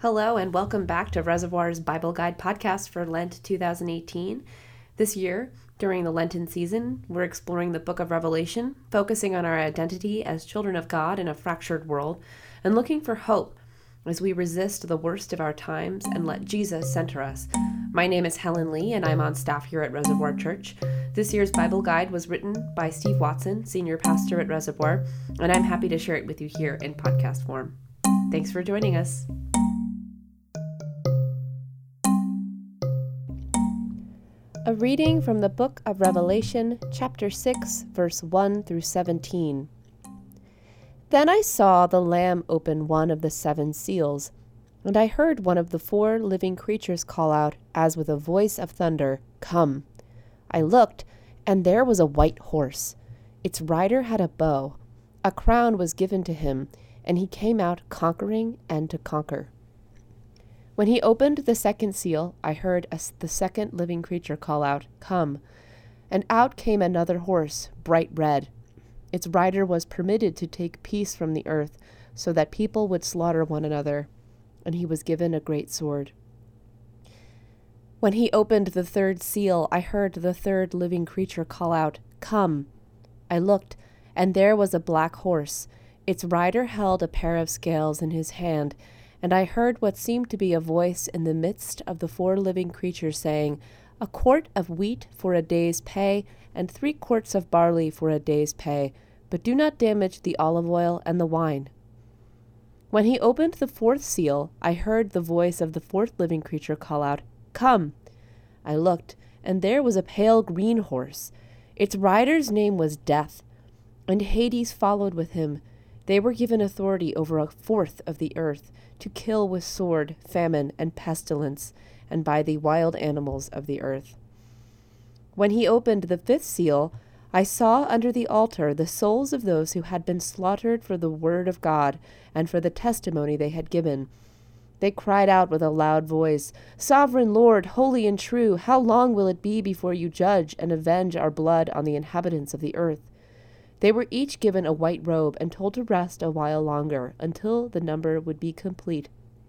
Hello, and welcome back to Reservoir's Bible Guide podcast for Lent 2018. This year, during the Lenten season, we're exploring the book of Revelation, focusing on our identity as children of God in a fractured world, and looking for hope as we resist the worst of our times and let Jesus center us. My name is Helen Lee, and I'm on staff here at Reservoir Church. This year's Bible Guide was written by Steve Watson, senior pastor at Reservoir, and I'm happy to share it with you here in podcast form. Thanks for joining us. A reading from the book of Revelation, chapter 6, verse 1 through 17. Then I saw the Lamb open one of the 7 seals, and I heard one of the 4 living creatures call out, as with a voice of thunder, "Come!" I looked, and there was a white horse. Its rider had a bow. A crown was given to him, and he came out conquering and to conquer. When he opened the 2nd seal, I heard the 2nd living creature call out, "Come!" And out came another horse, bright red. Its rider was permitted to take peace from the earth, so that people would slaughter one another, and he was given a great sword. When he opened the 3rd seal, I heard the 3rd living creature call out, "Come!" I looked, and there was a black horse. Its rider held a pair of scales in his hand, and I heard what seemed to be a voice in the midst of the 4 living creatures saying, "A quart of wheat for a day's pay, and 3 quarts of barley for a day's pay, but do not damage the olive oil and the wine." When he opened the 4th seal, I heard the voice of the 4th living creature call out, "Come!" I looked, and there was a pale green horse. Its rider's name was Death, and Hades followed with him. They were given authority over 1/4 of the earth, to kill with sword, famine, and pestilence, and by the wild animals of the earth. When he opened the 5th seal, I saw under the altar the souls of those who had been slaughtered for the word of God and for the testimony they had given. They cried out with a loud voice, "Sovereign Lord, holy and true, how long will it be before you judge and avenge our blood on the inhabitants of the earth?" They were each given a white robe and told to rest a while longer, until the number would be complete,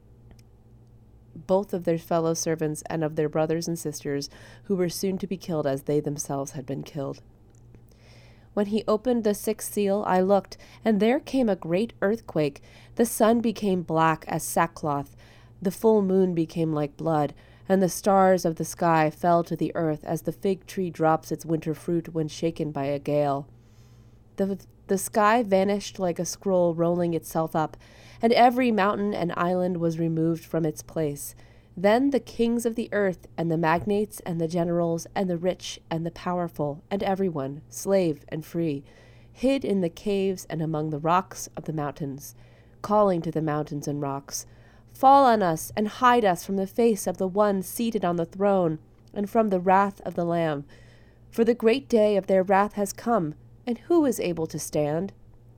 both of their fellow servants and of their brothers and sisters, who were soon to be killed as they themselves had been killed. When he opened the 6th seal, I looked, and there came a great earthquake. The sun became black as sackcloth, the full moon became like blood, and the stars of the sky fell to the earth as the fig tree drops its winter fruit when shaken by a gale. The sky vanished like a scroll rolling itself up, and every mountain and island was removed from its place. Then the kings of the earth, and the magnates, and the generals, and the rich, and the powerful, and everyone, slave and free, hid in the caves and among the rocks of the mountains, calling to the mountains and rocks, "Fall on us, and hide us from the face of the one seated on the throne, and from the wrath of the Lamb. For the great day of their wrath has come, and who is able to stand?"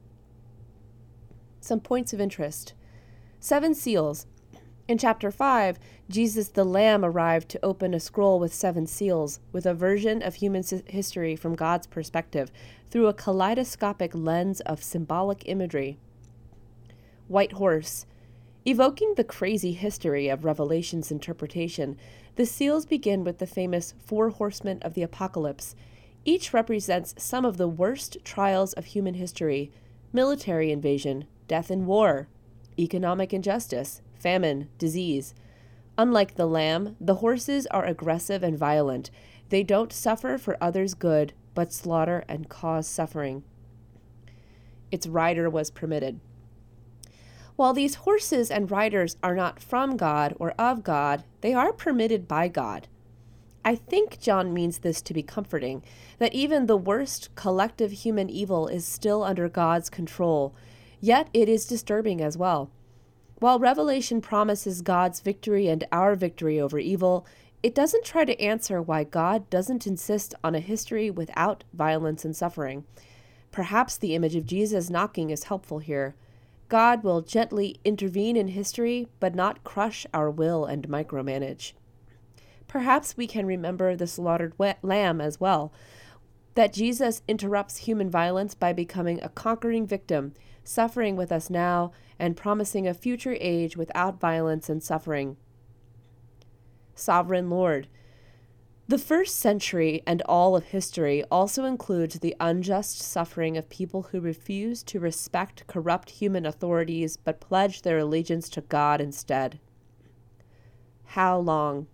Some points of interest. 7 seals. In chapter 5, Jesus the Lamb arrived to open a scroll with 7 seals, with a version of human history from God's perspective, through a kaleidoscopic lens of symbolic imagery. White horse. Evoking the crazy history of Revelation's interpretation, the seals begin with the famous 4 horsemen of the apocalypse. Each represents some of the worst trials of human history: military invasion, death in war, economic injustice, famine, disease. Unlike the Lamb, the horses are aggressive and violent. They don't suffer for others' good, but slaughter and cause suffering. Its rider was permitted. While these horses and riders are not from God or of God, they are permitted by God. I think John means this to be comforting, that even the worst collective human evil is still under God's control, yet it is disturbing as well. While Revelation promises God's victory and our victory over evil, it doesn't try to answer why God doesn't insist on a history without violence and suffering. Perhaps the image of Jesus knocking is helpful here. God will gently intervene in history, but not crush our will and micromanage. Perhaps we can remember the slaughtered lamb as well, that Jesus interrupts human violence by becoming a conquering victim, suffering with us now and promising a future age without violence and suffering. Sovereign Lord, the first century and all of history also includes the unjust suffering of people who refuse to respect corrupt human authorities but pledge their allegiance to God instead. How long?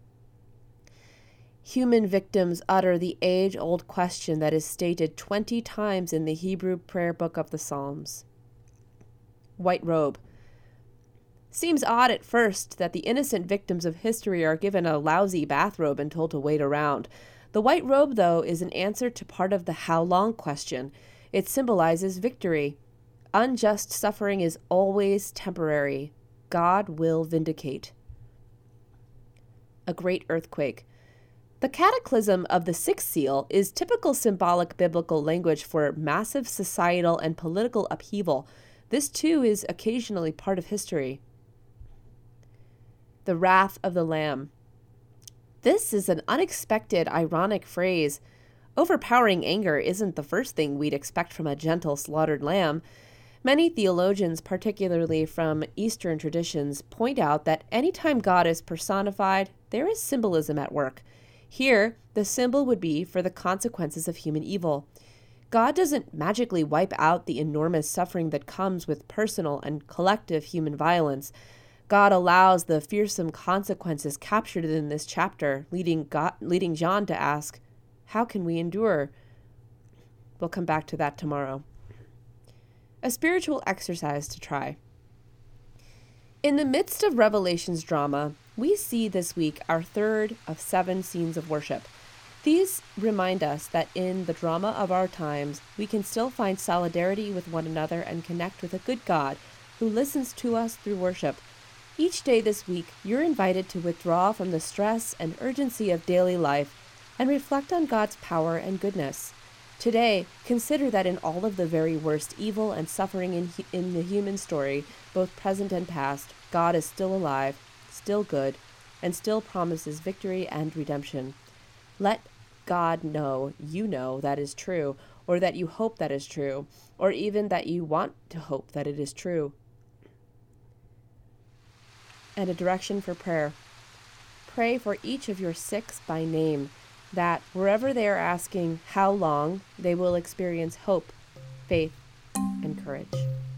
Human victims utter the age-old question that is stated 20 times in the Hebrew prayer book of the Psalms. White robe. Seems odd at first that the innocent victims of history are given a lousy bathrobe and told to wait around. The white robe, though, is an answer to part of the how long question. It symbolizes victory. Unjust suffering is always temporary. God will vindicate. A great earthquake. The cataclysm of the sixth seal is typical symbolic biblical language for massive societal and political upheaval. This, too, is occasionally part of history. The wrath of the Lamb. This is an unexpected, ironic phrase. Overpowering anger isn't the first thing we'd expect from a gentle slaughtered lamb. Many theologians, particularly from Eastern traditions, point out that anytime God is personified, there is symbolism at work. Here, the symbol would be for the consequences of human evil. God doesn't magically wipe out the enormous suffering that comes with personal and collective human violence. God allows the fearsome consequences captured in this chapter, leading John to ask, how can we endure? We'll come back to that tomorrow. A spiritual exercise to try. In the midst of Revelation's drama, we see this week our third of 7 scenes of worship. These remind us that in the drama of our times, we can still find solidarity with one another and connect with a good God who listens to us through worship. Each day this week, you're invited to withdraw from the stress and urgency of daily life and reflect on God's power and goodness. Today, consider that in all of the very worst evil and suffering in the human story, both present and past, God is still alive, still good, and still promises victory and redemption. Let God know you know that is true, or that you hope that is true, or even that you want to hope that it is true. And a direction for prayer. Pray for each of your 6 by name, that wherever they are asking how long, they will experience hope, faith, and courage.